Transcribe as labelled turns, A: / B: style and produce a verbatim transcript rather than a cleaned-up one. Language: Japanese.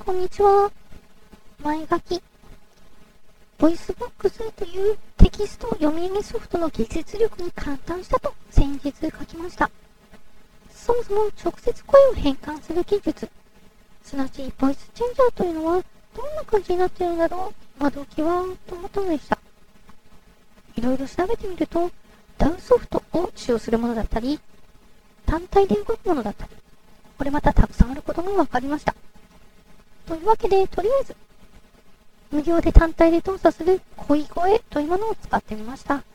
A: こんにちは。前書き。ボイスボックスというテキスト読み上げソフトの技術力に感嘆したと先日書きました。そもそも直接声を変換する技術、すなわちボイスチェンジャーというのはどんな感じになっているんだろう、まどきはと思ったのでした。いろいろ調べてみると、ダウ ソフトを使用するものだったり、単体で動くものだったり、これまたたくさんあることが分かりました。というわけで、とりあえず、無料で単体で動作する恋声というものを使ってみました。